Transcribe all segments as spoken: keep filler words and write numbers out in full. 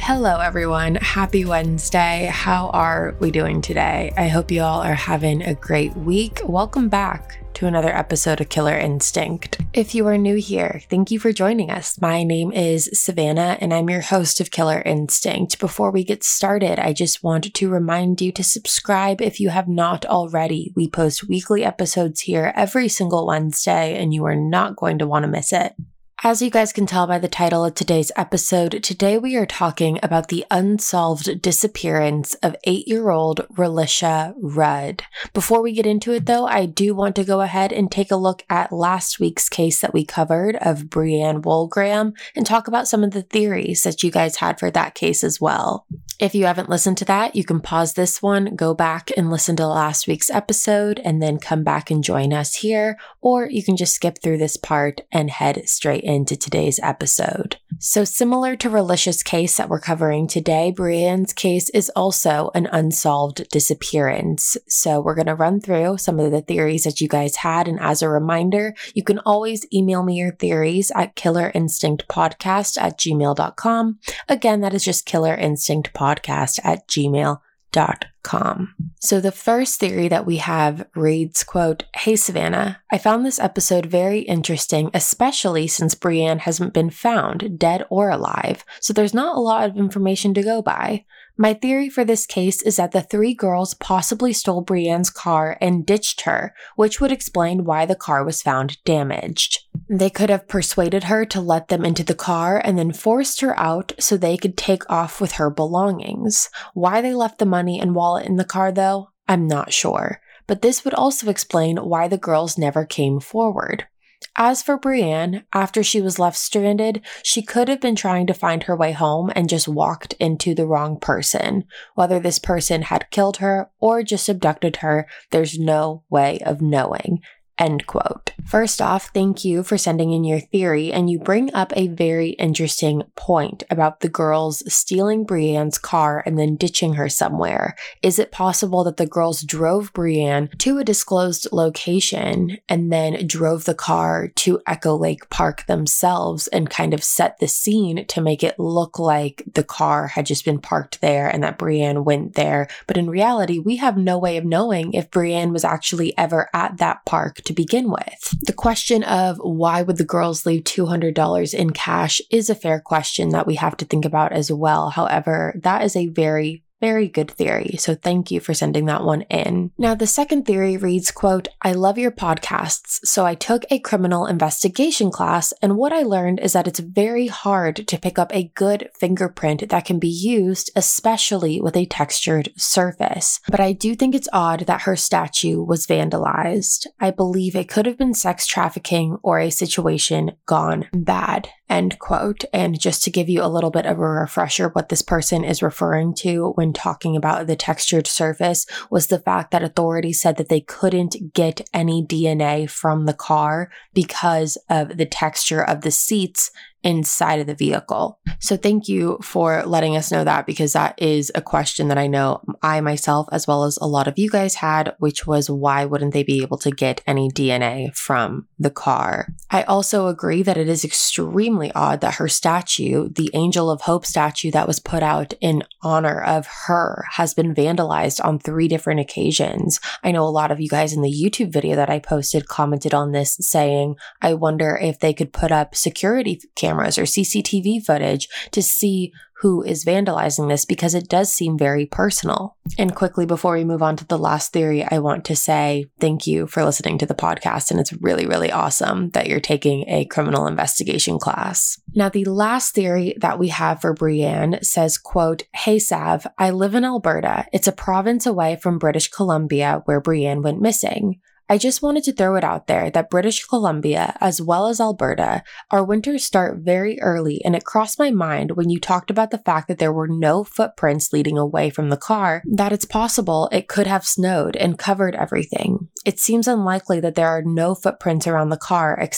Hello, everyone. Happy Wednesday. How are we doing today? I hope you all are having a great week. Welcome back to another episode of Killer Instinct. If you are new here, thank you for joining us. My name is Savannah, and I'm your host of Killer Instinct. Before we get started, I just want to remind you to subscribe if you have not already. We post weekly episodes here every single Wednesday, and you are not going to want to miss it. As you guys can tell by the title of today's episode, today we are talking about the unsolved disappearance of eight-year-old Relisha Rudd. Before we get into it though, I do want to go ahead and take a look at last week's case that we covered of Brianne Woolgraham and talk about some of the theories that you guys had for that case as well. If you haven't listened to that, you can pause this one, go back and listen to last week's episode, and then come back and join us here, or you can just skip through this part and head straight into today's episode. So similar to Relisha's case that we're covering today, Brianne's case is also an unsolved disappearance. So we're going to run through some of the theories that you guys had, and as a reminder, you can always email me your theories at killerinstinctpodcast at gmail dot com. Again, that is just killerinstinctpodcast podcast at gmail dot com. So the first theory that we have reads, quote, "Hey Savannah, I found this episode very interesting, especially since Brianne hasn't been found, dead or alive, so there's not a lot of information to go by. My theory for this case is that the three girls possibly stole Brianne's car and ditched her, which would explain why the car was found damaged. They could have persuaded her to let them into the car and then forced her out so they could take off with her belongings. Why they left the money and wallet in the car, though, I'm not sure. But this would also explain why the girls never came forward. As for Brianne, after she was left stranded, she could have been trying to find her way home and just walked into the wrong person. Whether this person had killed her or just abducted her, there's no way of knowing." End quote. First off, thank you for sending in your theory, and you bring up a very interesting point about the girls stealing Brianne's car and then ditching her somewhere. Is it possible that the girls drove Brianne to a disclosed location and then drove the car to Echo Lake Park themselves and kind of set the scene to make it look like the car had just been parked there and that Brianne went there? But in reality, we have no way of knowing if Brianne was actually ever at that park to begin with. The question of why would the girls leave two hundred dollars in cash is a fair question that we have to think about as well. However, that is a very Very good theory, so thank you for sending that one in. Now, the second theory reads, quote, "I love your podcasts, so I took a criminal investigation class, and what I learned is that it's very hard to pick up a good fingerprint that can be used, especially with a textured surface. But I do think it's odd that her statue was vandalized. I believe it could have been sex trafficking or a situation gone bad." End quote. And just to give you a little bit of a refresher, what this person is referring to when talking about the textured surface was the fact that authorities said that they couldn't get any D N A from the car because of the texture of the seats inside of the vehicle. So thank you for letting us know that, because that is a question that I know I myself, as well as a lot of you guys had, which was why wouldn't they be able to get any D N A from the car? I also agree that it is extremely odd that her statue, the Angel of Hope statue that was put out in honor of her, has been vandalized on three different occasions. I know a lot of you guys in the YouTube video that I posted commented on this, saying, I wonder if they could put up security cameras or C C T V footage to see who is vandalizing this, because it does seem very personal. And quickly, before we move on to the last theory, I want to say thank you for listening to the podcast, and it's really, really awesome that you're taking a criminal investigation class. Now, the last theory that we have for Brianne says, quote, "Hey Sav, I live in Alberta. It's a province away from British Columbia where Brianne went missing. I just wanted to throw it out there that British Columbia, as well as Alberta, our winters start very early, and it crossed my mind when you talked about the fact that there were no footprints leading away from the car, that it's possible it could have snowed and covered everything. It seems unlikely that there are no footprints around the car except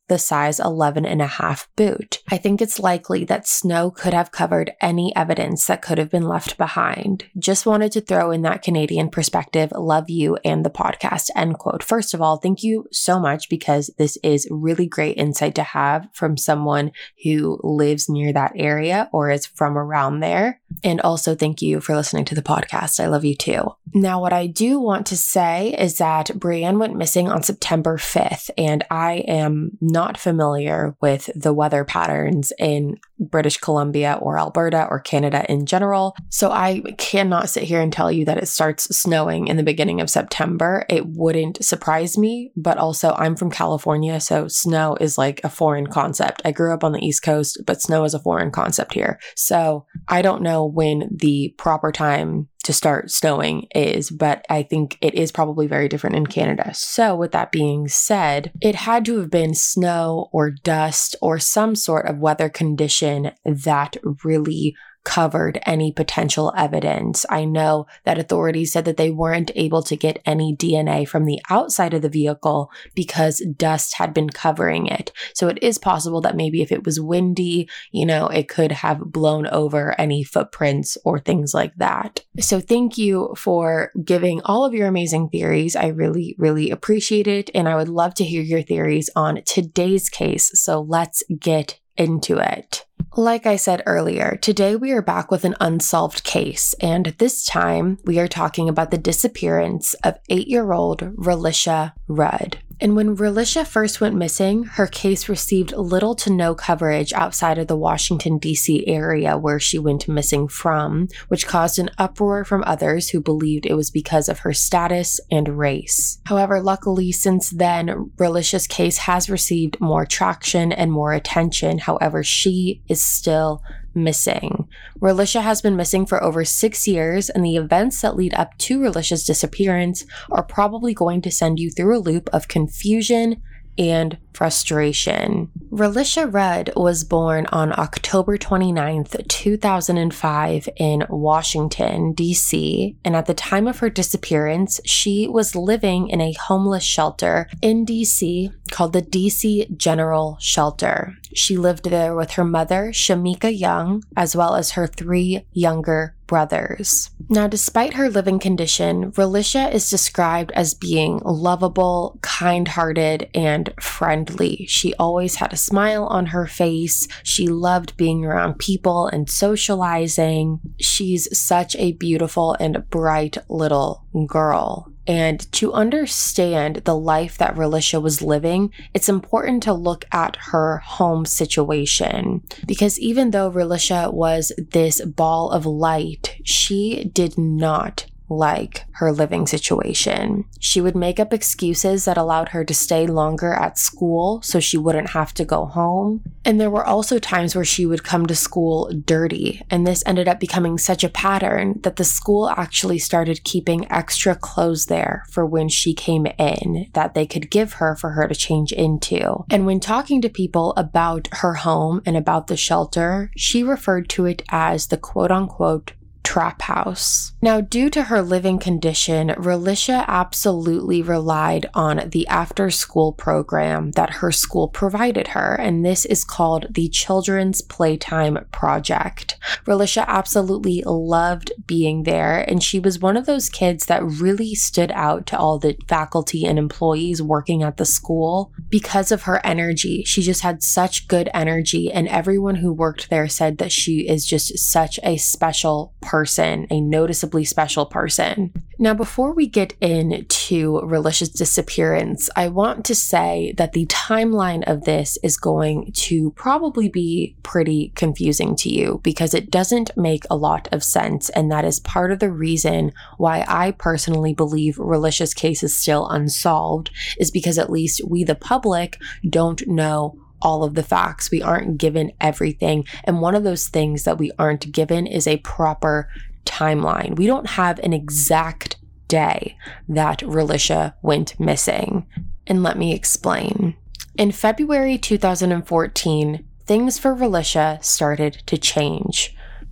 the size eleven and a half boot. I think it's likely that snow could have covered any evidence that could have been left behind. Just wanted to throw in that Canadian perspective. Love you and the podcast, end quote. First of all, thank you so much, because this is really great insight to have from someone who lives near that area or is from around there. And also thank you for listening to the podcast. I love you too. Now, what I do want to say is that Brianne went missing on September fifth, and I am not familiar with the weather patterns in British Columbia or Alberta or Canada in general. So I cannot sit here and tell you that it starts snowing in the beginning of September. It wouldn't surprise me, but also I'm from California, so snow is like a foreign concept. I grew up on the East Coast, but snow is a foreign concept here. So I don't know when the proper time to start snowing is, but I think it is probably very different in Canada. So with that being said, it had to have been snow or dust or some sort of weather condition that really covered any potential evidence. I know that authorities said that they weren't able to get any D N A from the outside of the vehicle because dust had been covering it. So it is possible that maybe if it was windy, you know, it could have blown over any footprints or things like that. So thank you for giving all of your amazing theories. I really, really appreciate it. And I would love to hear your theories on today's case. So let's get into it. Like I said earlier, today we are back with an unsolved case, and this time we are talking about the disappearance of eight-year-old Relisha Rudd. And when Relisha first went missing, her case received little to no coverage outside of the Washington, D C area where she went missing from, which caused an uproar from others who believed it was because of her status and race. However, luckily since then, Relisha's case has received more traction and more attention. However, she is still missing. Relisha has been missing for over six years, and the events that lead up to Relisha's disappearance are probably going to send you through a loop of confusion and frustration. Relisha Rudd was born on October twenty-ninth, two thousand five in Washington, D C, and at the time of her disappearance, she was living in a homeless shelter in D C called the D C General Shelter. She lived there with her mother, Shamika Young, as well as her three younger brothers. Now, despite her living condition, Relisha is described as being lovable, kind-hearted, and friendly. She always had a smile on her face. She loved being around people and socializing. She's such a beautiful and bright little girl. And to understand the life that Relisha was living, it's important to look at her home situation. Because even though Relisha was this ball of light, she did not like her living situation. She would make up excuses that allowed her to stay longer at school so she wouldn't have to go home. And there were also times where she would come to school dirty, and this ended up becoming such a pattern that the school actually started keeping extra clothes there for when she came in that they could give her for her to change into. And when talking to people about her home and about the shelter, she referred to it as the quote-unquote trap house. Now, due to her living condition, Relisha absolutely relied on the after-school program that her school provided her, and this is called the Children's Playtime Project. Relisha absolutely loved being there, and she was one of those kids that really stood out to all the faculty and employees working at the school because of her energy. She just had such good energy, and everyone who worked there said that she is just such a special person. Person, a noticeably special person. Now, before we get into Relisha's disappearance, I want to say that the timeline of this is going to probably be pretty confusing to you because it doesn't make a lot of sense, and that is part of the reason why I personally believe Relisha's case is still unsolved, is because at least we, the public, don't know all of the facts. We aren't given everything. And one of those things that we aren't given is a proper timeline. We don't have an exact day that Relisha went missing. And let me explain. In February two thousand fourteen, things for Relisha started to change.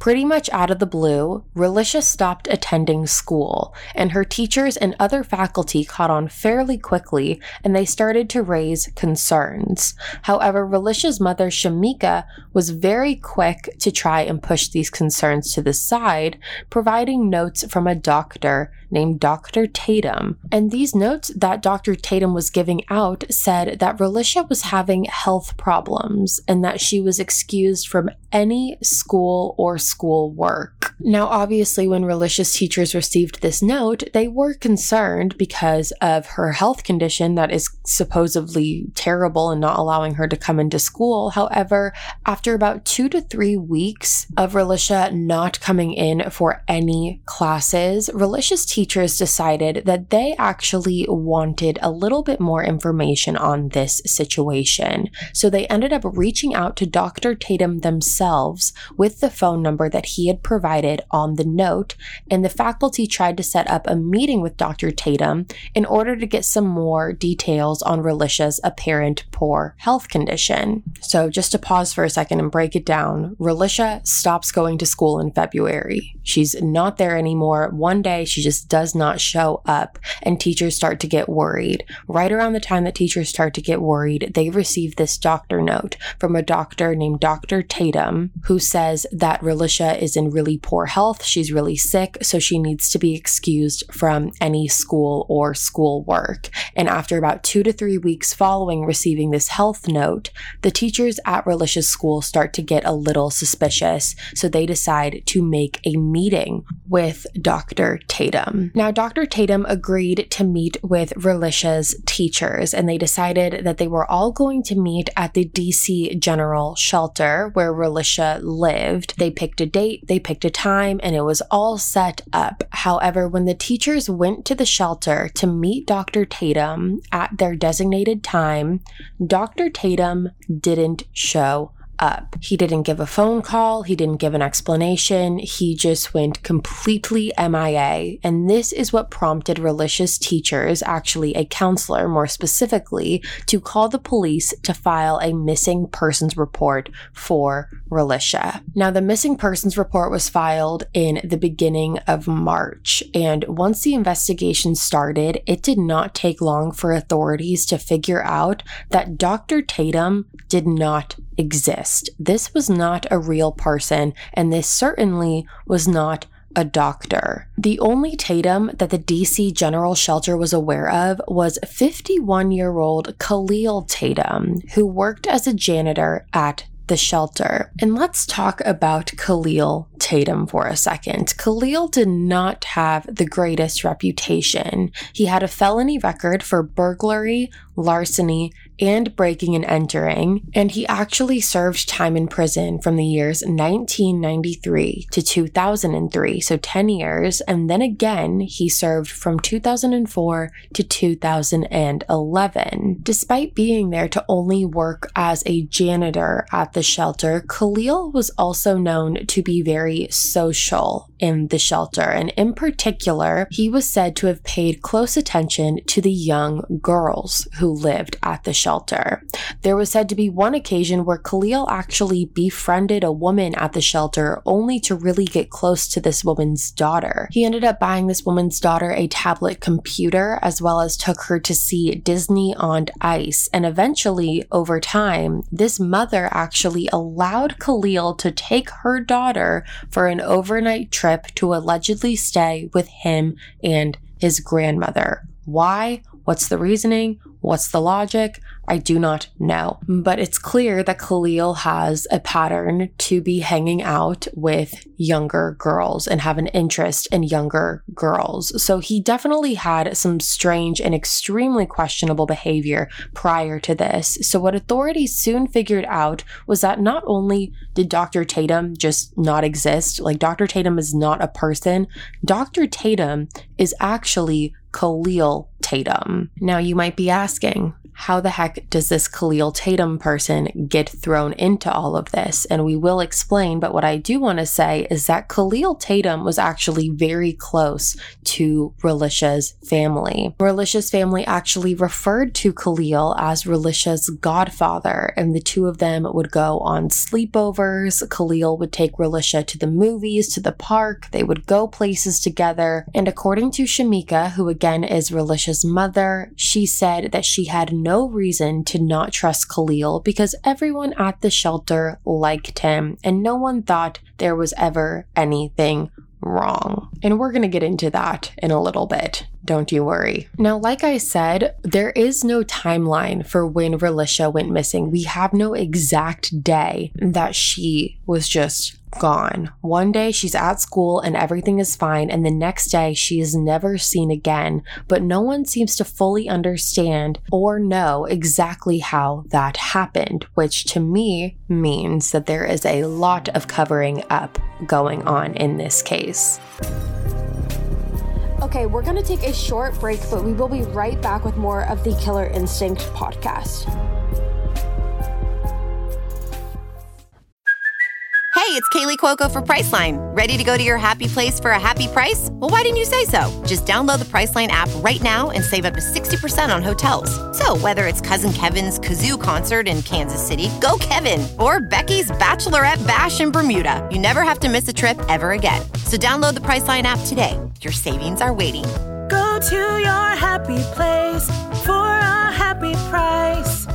Pretty much out of the blue, Relisha stopped attending school, and her teachers and other faculty caught on fairly quickly, and they started to raise concerns. However, Relisha's mother, Shamika, was very quick to try and push these concerns to the side, providing notes from a doctor named Doctor Tatum. And these notes that Doctor Tatum was giving out said that Relisha was having health problems and that she was excused from any school or school work. Now, obviously, when Relisha's teachers received this note, they were concerned because of her health condition that is supposedly terrible and not allowing her to come into school. However, after about two to three weeks of Relisha not coming in for any classes, Relisha's teachers decided that they actually wanted a little bit more information on this situation. So they ended up reaching out to Doctor Tatum themselves with the phone number that he had provided on the note, and the faculty tried to set up a meeting with Doctor Tatum in order to get some more details on Relisha's apparent poor health condition. So just to pause for a second and break it down, Relisha stops going to school in February. She's not there anymore. One day she just does not show up, and teachers start to get worried. Right around the time that teachers start to get worried, they receive this doctor note from a doctor named Doctor Tatum, who says that Relisha is in really poor health. She's really sick, so she needs to be excused from any school or school work. And after about two to three weeks following receiving this health note, the teachers at Relisha's school start to get a little suspicious, so they decide to make a meeting with Doctor Tatum. Now, Doctor Tatum agreed to meet with Relisha's teachers, and they decided that they were all going to meet at the D C General Shelter where Relisha lived. They picked a date, they picked a time, and it was all set up. However, when the teachers went to the shelter to meet Doctor Tatum at their designated time, Doctor Tatum didn't show up. He didn't give a phone call. He didn't give an explanation. He just went completely M I A. And this is what prompted Relisha's teachers, actually a counselor more specifically, to call the police to file a missing persons report for Relisha. Now, the missing persons report was filed in the beginning of March. And once the investigation started, it did not take long for authorities to figure out that Doctor Tatum did not exist. This was not a real person, and this certainly was not a doctor. The only Tatum that the D C General Shelter was aware of was fifty-one-year-old Khalil Tatum, who worked as a janitor at the shelter. And let's talk about Khalil Tatum for a second. Khalil did not have the greatest reputation. He had a felony record for burglary, larceny, and breaking and entering, and he actually served time in prison from the years nineteen ninety-three to two thousand three, so ten years, and then again he served from two thousand four to two thousand eleven. Despite being there to only work as a janitor at the shelter, Khalil was also known to be very social in the shelter, and in particular, he was said to have paid close attention to the young girls who lived at the shelter. There was said to be one occasion where Khalil actually befriended a woman at the shelter only to really get close to this woman's daughter. He ended up buying this woman's daughter a tablet computer, as well as took her to see Disney on Ice, and eventually, over time, this mother actually allowed Khalil to take her daughter for an overnight trip to allegedly stay with him and his grandmother. Why? What's the reasoning? What's the logic? I do not know. But it's clear that Khalil has a pattern to be hanging out with younger girls and have an interest in younger girls. So he definitely had some strange and extremely questionable behavior prior to this. So what authorities soon figured out was that not only did Doctor Tatum just not exist, like Doctor Tatum is not a person, Doctor Tatum is actually Khalil Tatum. Now you might be asking, how the heck does this Khalil Tatum person get thrown into all of this? And we will explain, but what I do want to say is that Khalil Tatum was actually very close to Relisha's family. Relisha's family actually referred to Khalil as Relisha's godfather, and the two of them would go on sleepovers. Khalil would take Relisha to the movies, to the park. They would go places together. And according to Shamika, who again is Relisha's mother, she said that she had no reason to not trust Khalil because everyone at the shelter liked him and no one thought there was ever anything wrong. And we're going to get into that in a little bit. Don't you worry. Now, like I said, there is no timeline for when Relisha went missing. We have no exact day that she was just gone. One day she's at school and everything is fine, and the next day she is never seen again, but no one seems to fully understand or know exactly how that happened, which to me means that there is a lot of covering up going on in this case. Okay, we're going to take a short break, but we will be right back with more of the Killer Instinct podcast. Hey, it's Kaylee Cuoco for Priceline. Ready to go to your happy place for a happy price? Well, why didn't you say so? Just download the Priceline app right now and save up to sixty percent on hotels. So whether it's Cousin Kevin's Kazoo Concert in Kansas City, go Kevin, or Becky's Bachelorette Bash in Bermuda, you never have to miss a trip ever again. So download the Priceline app today. Your savings are waiting. Go to your happy place for a happy price.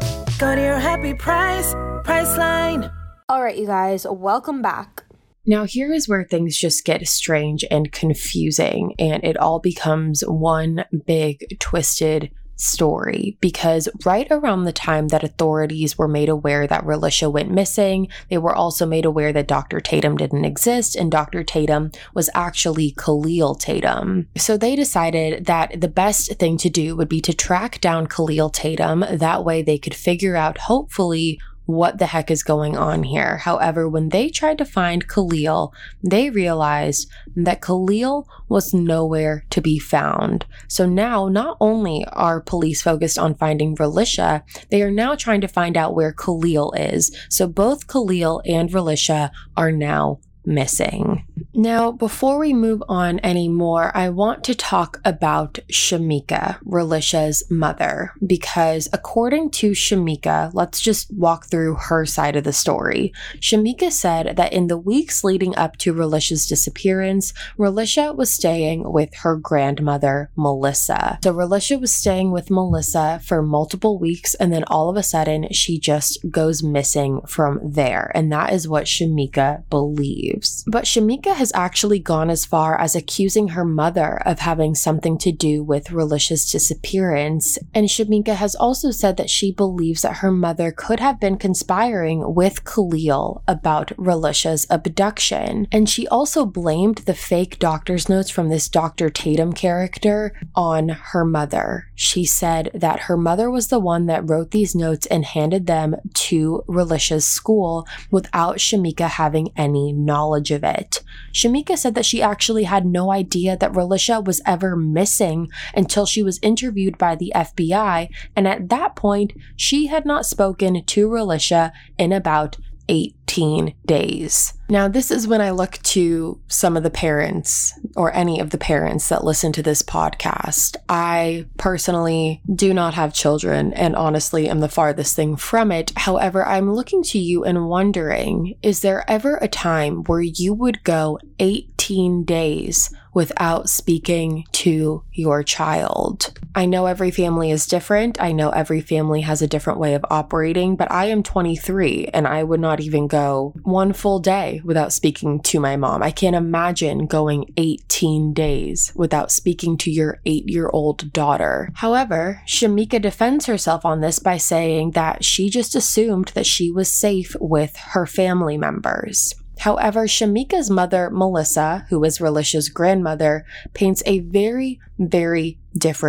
Go to your happy price, Priceline. All right, you guys, welcome back. Now, here is where things just get strange and confusing, and it all becomes one big twisted story, because right around the time that authorities were made aware that Relisha went missing, they were also made aware that Doctor Tatum didn't exist, and Doctor Tatum was actually Khalil Tatum. So they decided that the best thing to do would be to track down Khalil Tatum. That way they could figure out, hopefully, what the heck is going on here. However, when they tried to find Khalil, they realized that Khalil was nowhere to be found. So now, not only are police focused on finding Relisha, they are now trying to find out where Khalil is. So both Khalil and Relisha are now missing. Now, before we move on anymore, I want to talk about Shamika, Relisha's mother, because according to Shamika, let's just walk through her side of the story. Shamika said that in the weeks leading up to Relisha's disappearance, Relisha was staying with her grandmother, Melissa. So Relisha was staying with Melissa for multiple weeks, and then all of a sudden, she just goes missing from there. And that is what Shamika believes. But Shamika has actually gone as far as accusing her mother of having something to do with Relisha's disappearance. And Shamika has also said that she believes that her mother could have been conspiring with Khalil about Relisha's abduction. And she also blamed the fake doctor's notes from this Doctor Tatum character on her mother. She said that her mother was the one that wrote these notes and handed them to Relisha's school without Shamika having any knowledge of it. Shamika said that she actually had no idea that Relisha was ever missing until she was interviewed by the F B I, and at that point, she had not spoken to Relisha in about eighteen days. Now, this is when I look to some of the parents or any of the parents that listen to this podcast. I personally do not have children and honestly am the farthest thing from it. However, I'm looking to you and wondering, is there ever a time where you would go eighteen days without speaking to your child? I know every family is different. I know every family has a different way of operating, but I am twenty-three and I would not even go one full day without speaking to my mom. I can't imagine going eighteen days without speaking to your eight-year-old daughter. However, Shamika defends herself on this by saying that she just assumed that she was safe with her family members. However, Shamika's mother, Melissa, who is Relisha's grandmother, paints a very, very different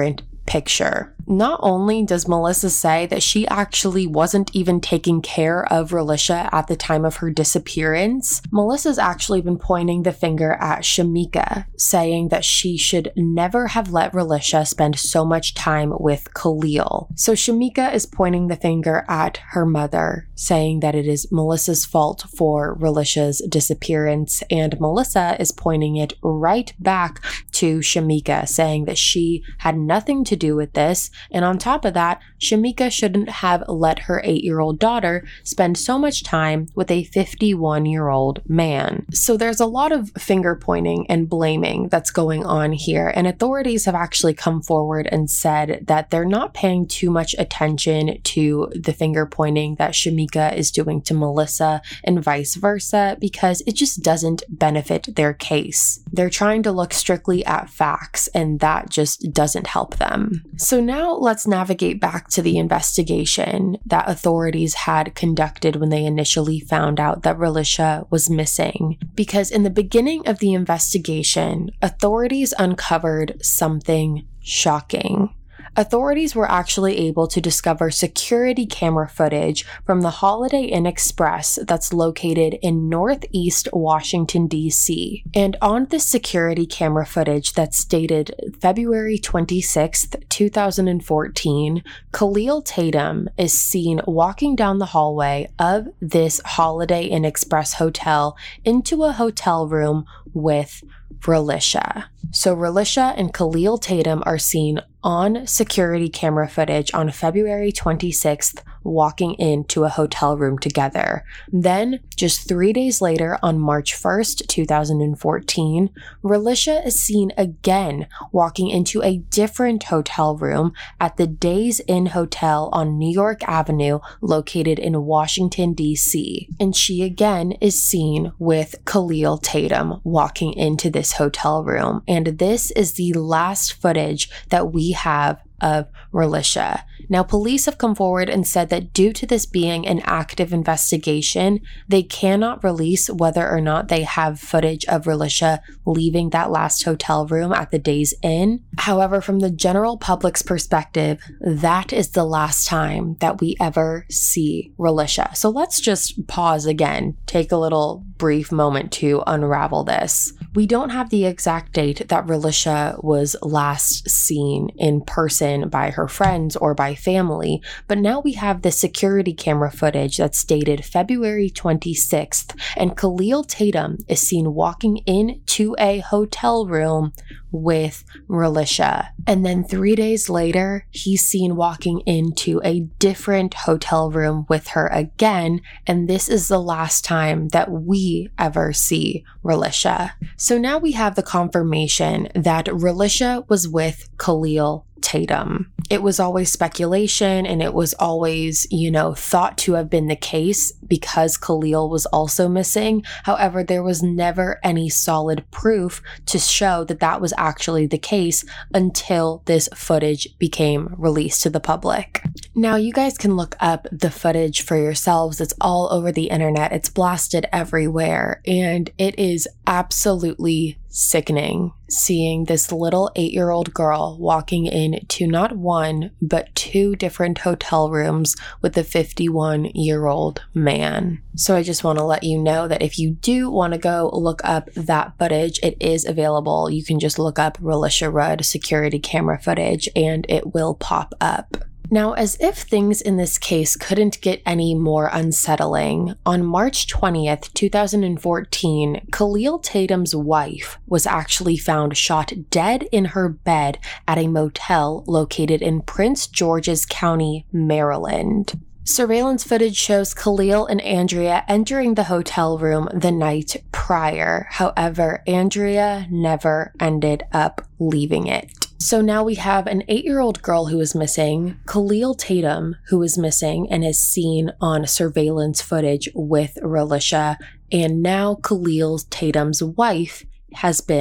picture. Not only does Melissa say that she actually wasn't even taking care of Relisha at the time of her disappearance, Melissa's actually been pointing the finger at Shamika, saying that she should never have let Relisha spend so much time with Khalil. So Shamika is pointing the finger at her mother, saying that it is Melissa's fault for Relisha's disappearance, and Melissa is pointing it right back to Shamika, saying that she had nothing to do with this. And on top of that, Shamika shouldn't have let her eight-year-old daughter spend so much time with a fifty-one-year-old man. So there's a lot of finger pointing and blaming that's going on here, and authorities have actually come forward and said that they're not paying too much attention to the finger pointing that Shamika is doing to Melissa and vice versa, because it just doesn't benefit their case. They're trying to look strictly at facts, and that just doesn't help them. So now let's navigate back to the investigation that authorities had conducted when they initially found out that Relisha was missing. Because in the beginning of the investigation, authorities uncovered something shocking. Authorities were actually able to discover security camera footage from the Holiday Inn Express that's located in Northeast Washington, D C. And on this security camera footage that's dated February twenty-sixth, two thousand fourteen, Khalil Tatum is seen walking down the hallway of this Holiday Inn Express hotel into a hotel room with Relisha. So Relisha and Khalil Tatum are seen on security camera footage on February twenty-sixth walking into a hotel room together. Then, just three days later, on March first, two thousand fourteen, Relisha is seen again walking into a different hotel room at the Days Inn Hotel on New York Avenue, located in Washington, D C. And she again is seen with Khalil Tatum walking into this hotel room. And this is the last footage that we have of Relisha. Now, police have come forward and said that due to this being an active investigation, they cannot release whether or not they have footage of Relisha leaving that last hotel room at the Days Inn. However, from the general public's perspective, that is the last time that we ever see Relisha. So let's just pause again, take a little brief moment to unravel this. We don't have the exact date that Relisha was last seen in person by her friends or by family, but now we have the security camera footage that's dated February twenty-sixth, and Khalil Tatum is seen walking into a hotel room with Relisha. And then three days later, he's seen walking into a different hotel room with her again, and this is the last time that we ever see Relisha. So now we have the confirmation that Relisha was with Khalil Tatum. It was always speculation, and it was always, you know, thought to have been the case because Khalil was also missing. However, there was never any solid proof to show that that was actually the case until this footage became released to the public. Now, you guys can look up the footage for yourselves. It's all over the internet. It's blasted everywhere, and it is absolutely sickening seeing this little eight-year-old girl walking into not one, but two different hotel rooms with a fifty-one-year-old man. So I just want to let you know that if you do want to go look up that footage, it is available. You can just look up Relisha Rudd security camera footage and it will pop up. Now, as if things in this case couldn't get any more unsettling, on March twentieth, two thousand fourteen, Khalil Tatum's wife was actually found shot dead in her bed at a motel located in Prince George's County, Maryland. Surveillance footage shows Khalil and Andrea entering the hotel room the night prior. However, Andrea never ended up leaving it. So now we have an eight-year-old girl who is missing, Khalil Tatum, who is missing and is seen on surveillance footage with Relisha, and now Khalil Tatum's wife has been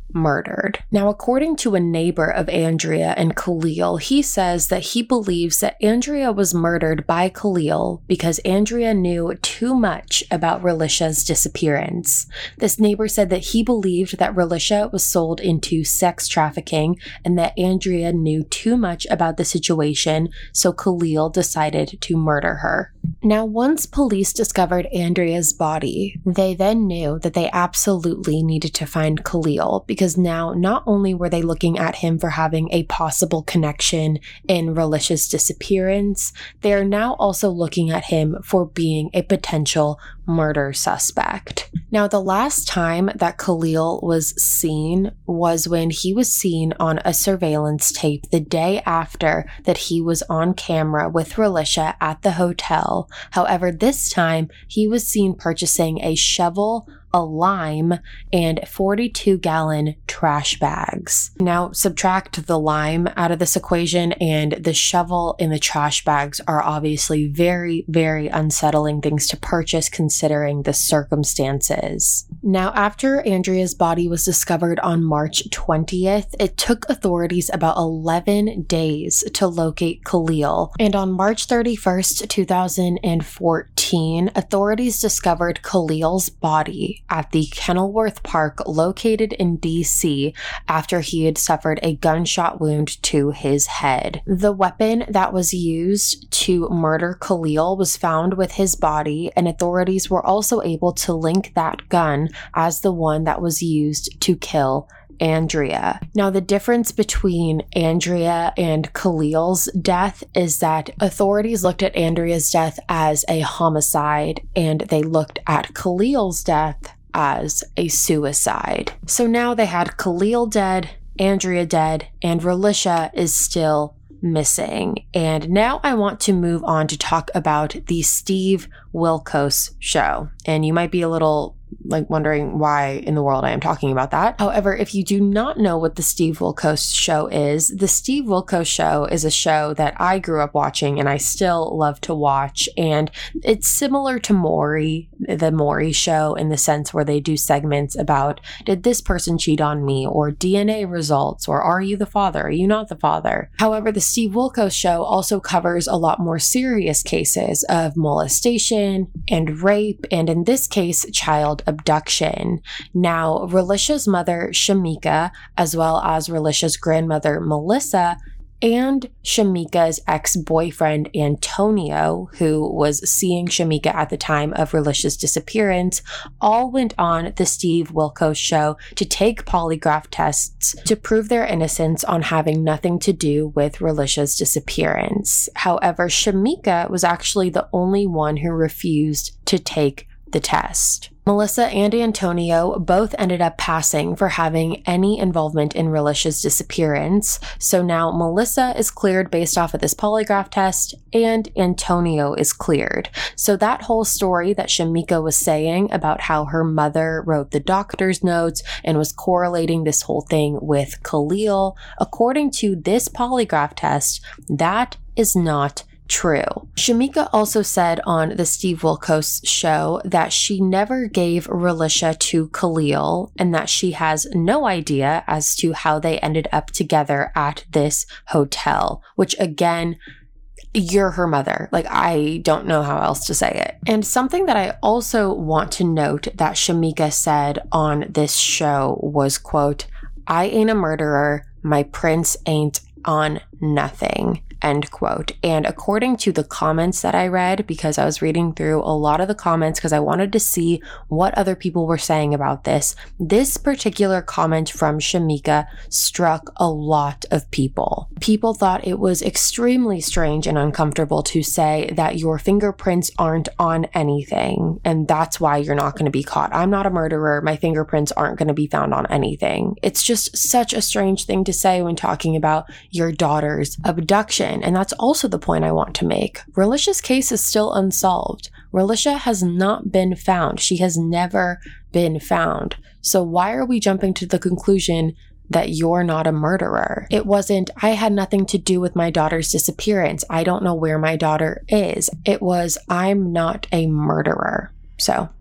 murdered. Now, according to a neighbor of Andrea and Khalil, he says that he believes that Andrea was murdered by Khalil because Andrea knew too much about Relisha's disappearance. This neighbor said that he believed that Relisha was sold into sex trafficking and that Andrea knew too much about the situation, so Khalil decided to murder her. Now, once police discovered Andrea's body, they then knew that they absolutely needed to find Khalil, because now not only were they looking at him for having a possible connection in Relisha's disappearance, they are now also looking at him for being a potential murder suspect. Now, the last time that Khalil was seen was when he was seen on a surveillance tape the day after that he was on camera with Relisha at the hotel. However, this time he was seen purchasing a shovel, a lime, and forty-two gallon trash bags. Now, subtract the lime out of this equation, and the shovel and the trash bags are obviously very, very unsettling things to purchase considering the circumstances. Now, after Andrea's body was discovered on March twentieth, it took authorities about eleven days to locate Khalil, and on March thirty-first, two thousand fourteen, authorities discovered Khalil's body at the Kenilworth Park located in D C after he had suffered a gunshot wound to his head. The weapon that was used to murder Khalil was found with his body, and authorities were also able to link that gun as the one that was used to kill Andrea. Now, the difference between Andrea and Khalil's death is that authorities looked at Andrea's death as a homicide, and they looked at Khalil's death as a suicide. So now they had Khalil dead, Andrea dead, and Relisha is still missing. And now I want to move on to talk about the Steve Wilkos show. And you might be a little like wondering why in the world I am talking about that. However, if you do not know what the Steve Wilkos show is, the Steve Wilkos show is a show that I grew up watching and I still love to watch. And it's similar to Maury, the Maury show, in the sense where they do segments about, did this person cheat on me, or D N A results, or are you the father? Are you not the father? However, the Steve Wilkos show also covers a lot more serious cases of molestation and rape, and in this case, child abduction. Now, Relisha's mother, Shamika, as well as Relisha's grandmother, Melissa, and Shamika's ex-boyfriend, Antonio, who was seeing Shamika at the time of Relisha's disappearance, all went on the Steve Wilkos show to take polygraph tests to prove their innocence on having nothing to do with Relisha's disappearance. However, Shamika was actually the only one who refused to take the test. Melissa and Antonio both ended up passing for having any involvement in Relisha's disappearance, so now Melissa is cleared based off of this polygraph test, and Antonio is cleared. So that whole story that Shamika was saying about how her mother wrote the doctor's notes and was correlating this whole thing with Khalil, according to this polygraph test, that is not true. Shamika also said on the Steve Wilkos show that she never gave Relisha to Khalil and that she has no idea as to how they ended up together at this hotel, which again, you're her mother. Like, I don't know how else to say it. And something that I also want to note that Shamika said on this show was, quote, "I ain't a murderer. My prince ain't on nothing." End quote. And according to the comments that I read, because I was reading through a lot of the comments because I wanted to see what other people were saying about this, this particular comment from Shamika struck a lot of people. People thought it was extremely strange and uncomfortable to say that your fingerprints aren't on anything, and that's why you're not going to be caught. I'm not a murderer. My fingerprints aren't going to be found on anything. It's just such a strange thing to say when talking about your daughter's abduction. And that's also the point I want to make. Relisha's case is still unsolved. Relisha has not been found. She has never been found. So why are we jumping to the conclusion that you're not a murderer? It wasn't, I had nothing to do with my daughter's disappearance. I don't know where my daughter is. It was, I'm not a murderer. So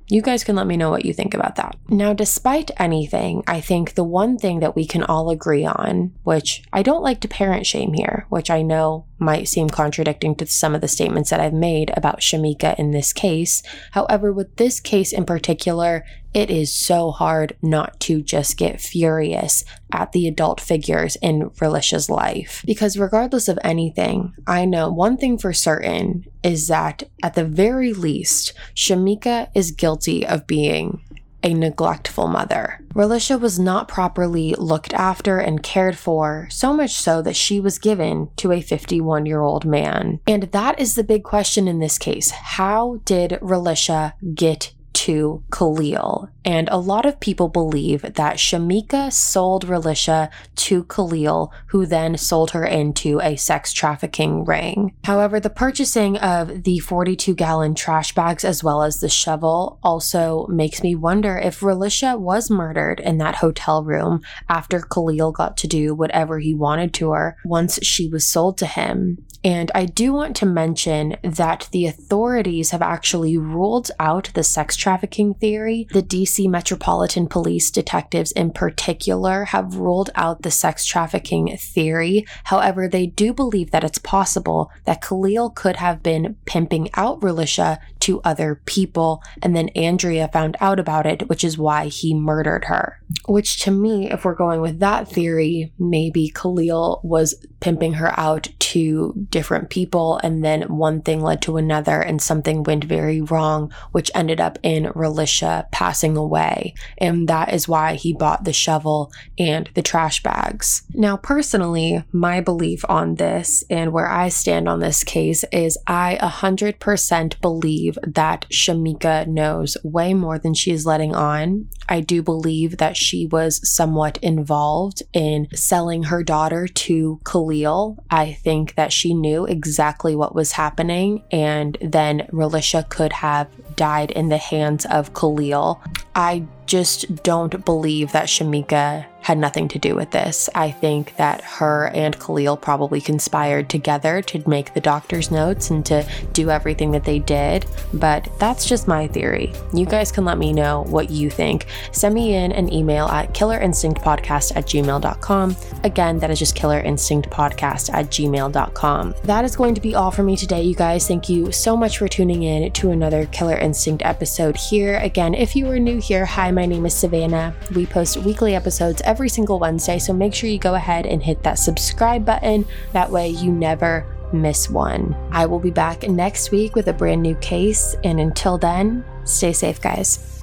You guys can let me know what you think about that. Now, despite anything, I think the one thing that we can all agree on, which I don't like to parent shame here, which I know might seem contradicting to some of the statements that I've made about Shamika in this case. However, with this case in particular, it is so hard not to just get furious at the adult figures in Relisha's life. Because regardless of anything, I know one thing for certain is that at the very least, Shamika is guilty of being a neglectful mother. Relisha was not properly looked after and cared for, so much so that she was given to a fifty-one-year-old man. And that is the big question in this case. How did Relisha get to Khalil? And a lot of people believe that Shamika sold Relisha to Khalil, who then sold her into a sex trafficking ring. However, the purchasing of the forty-two gallon trash bags as well as the shovel also makes me wonder if Relisha was murdered in that hotel room after Khalil got to do whatever he wanted to her once she was sold to him. And I do want to mention that the authorities have actually ruled out the sex trafficking theory. The D C Metropolitan Police detectives in particular have ruled out the sex trafficking theory. However, they do believe that it's possible that Khalil could have been pimping out Relisha to other people, and then Andrea found out about it, which is why he murdered her. Which to me, if we're going with that theory, maybe Khalil was pimping her out to different people, and then one thing led to another and something went very wrong, which ended up in Relisha passing away. And that is why he bought the shovel and the trash bags. Now, personally, my belief on this and where I stand on this case is I one hundred percent believe that Shamika knows way more than she is letting on. I do believe that she was somewhat involved in selling her daughter to Khalil. I think that she knew exactly what was happening, and then Relisha could have died in the hands of Khalil. I just don't believe that Shamika had nothing to do with this. I think that her and Khalil probably conspired together to make the doctor's notes and to do everything that they did, but that's just my theory. You guys can let me know what you think. Send me in an email at killerinstinctpodcast at gmail dot com. Again, that is just killerinstinctpodcast at gmail dot com. That is going to be all for me today, you guys. Thank you so much for tuning in to another Killer Instinct episode here. Again, if you are new here, hi, my name is Savannah. We post weekly episodes every single Wednesday, so make sure you go ahead and hit that subscribe button. That way you never miss one. I will be back next week with a brand new case, and until then, stay safe, guys.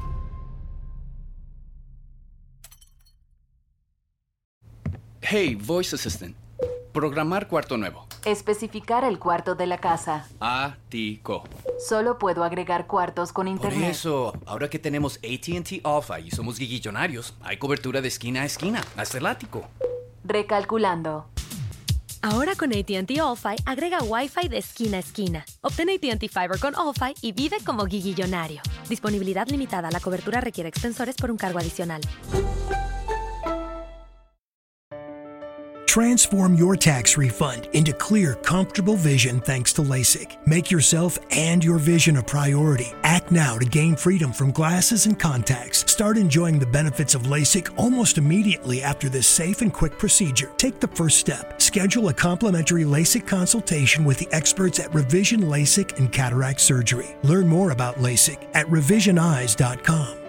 Hey, voice assistant. Programar cuarto nuevo. Especificar el cuarto de la casa. Ático. Solo puedo agregar cuartos con internet. Por eso, ahora que tenemos A T and T All-Fi y somos guiguillonarios, hay cobertura de esquina a esquina, hasta el ático. Recalculando. Ahora con A T and T All-Fi, agrega Wi-Fi de esquina a esquina. Obtén A T and T Fiber con All-Fi y vive como guiguillonario. Disponibilidad limitada. La cobertura requiere extensores por un cargo adicional. Transform your tax refund into clear, comfortable vision thanks to LASIK. Make yourself and your vision a priority. Act now to gain freedom from glasses and contacts. Start enjoying the benefits of LASIK almost immediately after this safe and quick procedure. Take the first step. Schedule a complimentary LASIK consultation with the experts at Revision LASIK and Cataract Surgery. Learn more about LASIK at revision eyes dot com.